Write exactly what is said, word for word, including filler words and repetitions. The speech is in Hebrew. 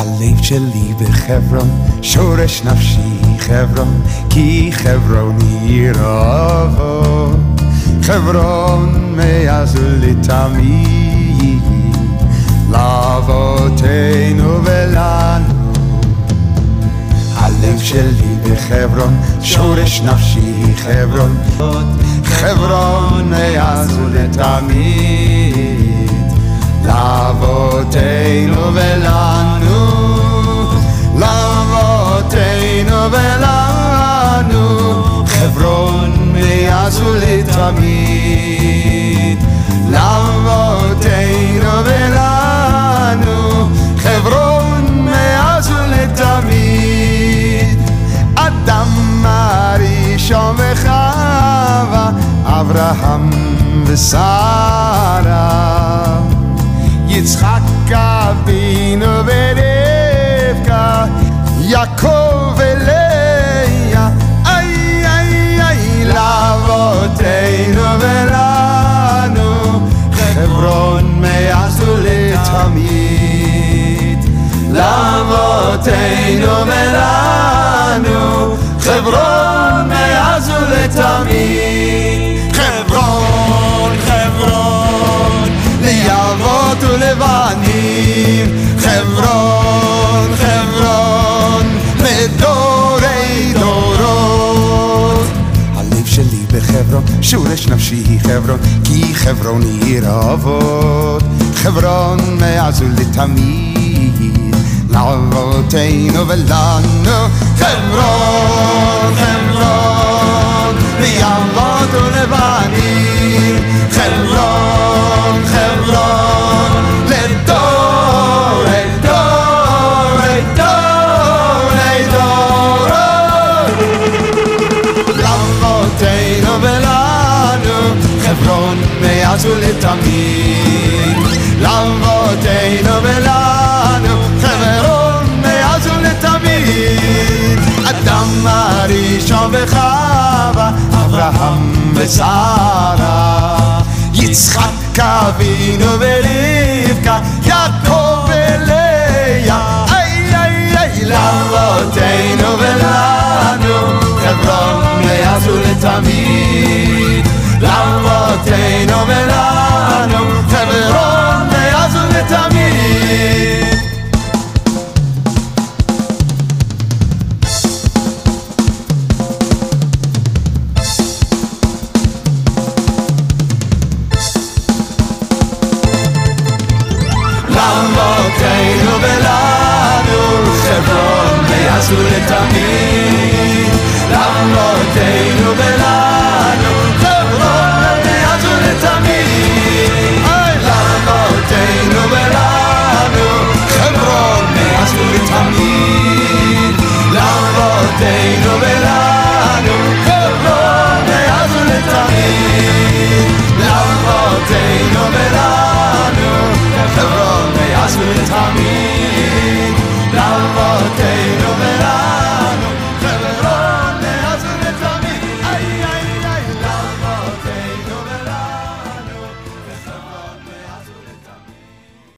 הלב שלי בחברון, שורש נפשי חברון, כי חברון היא רבו, חברון מאז ולתמיד, לאבותינו ולנו. הלב שלי בחברון, שורש נפשי חברון, חברון מאז ולתמיד, לאבותינו ולנו, לאבותינו ולנו, חברון מאז ולתמיד, לאבותינו ולנו, חברון מאז ולתמיד. אדם הראשון וחווה, אברהם ושרה, יצחק אבינו ורבקה, יעקב ולאה, איי איי איי, לאבותינו ולנו, חברון מאז ולתמיד, לאבותינו ולנו, חברון מאז ולתמיד. חברון, חברון, לאבות ולבנים, חברון, חברון, לדורי דורות. הלב שלי בחברון, שורש נפשי היא חברון, כי חברון היא אבות, חברון מאז ולתמיד, לאבותינו ולנו, חברון, חברון, לאבות ולבנים, חברון, חברון, לדורי דורי דורי דורות. לאבותינו ולנו, חברון מאז ולתמיד, לאבותינו ולנו, חברון מאז ולתמיד. אדם הראשון וחווה, אברהם ושרה, יצחק אבינו ורבקה, יעקב ולאה, איי איי איי, לאבותינו ולנו, חברון מאז ולתמיד, לאבותינו ולנו, חברון מאז ולתמיד. לאבותינו ולנו, חברון מאז ולתמיד, לאבותינו ולנו, חברון מאז ולתמיד, לאבותינו ולנו, חברון מאז ולתמיד, לאבותינו ולנו, חברון מאז ולתמיד, לאבותינו ולנו, חברון מאז ולתמיד, לאבותינו